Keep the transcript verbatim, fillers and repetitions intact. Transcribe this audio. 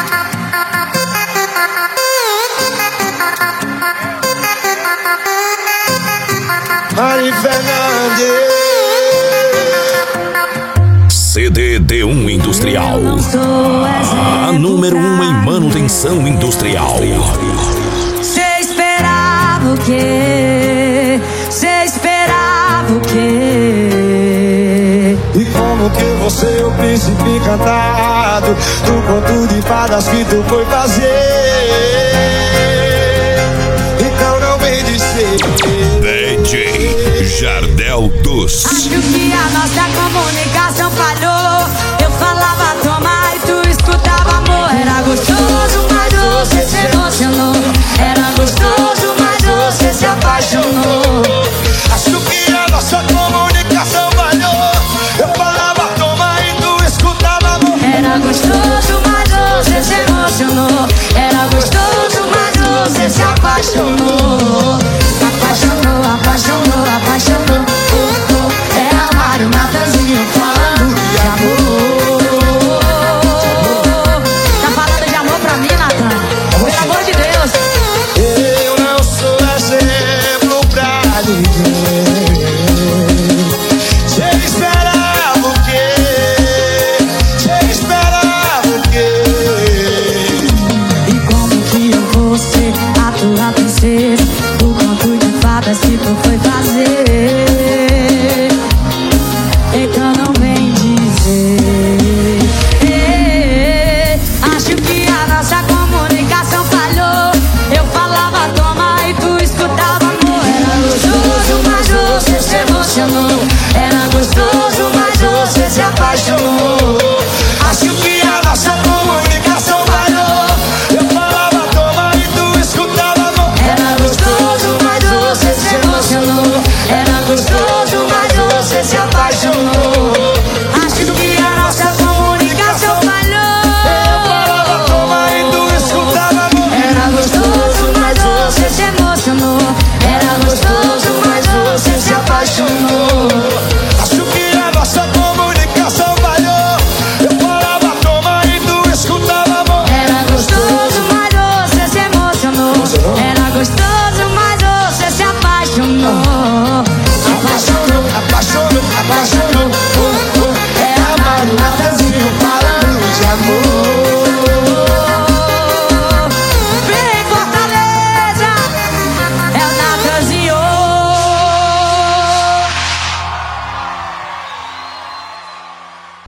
Mari Fernandes. C D D um Industrial, a número um em manutenção industrial. Cê esperava o quê? Cê esperava o quê? E como que você, o príncipe encantado, do conto de fadas que tu foi fazer? Então não vem dizer D J Jardel dos. Acho que a nossa comunicação falhou.